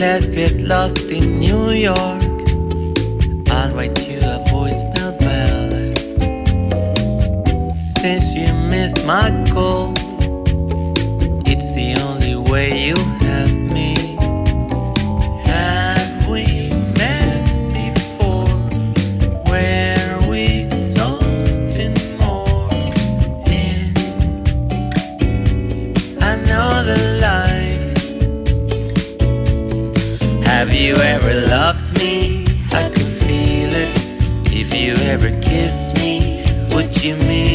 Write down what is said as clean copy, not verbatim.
Let's get lost in New York. I'll write you a voicemail ballad. Since you missed my call, it's the only way you have me. Have we met before? Were we something more in another life? Have you ever loved me? I could feel it. If you ever kissed me, would you mean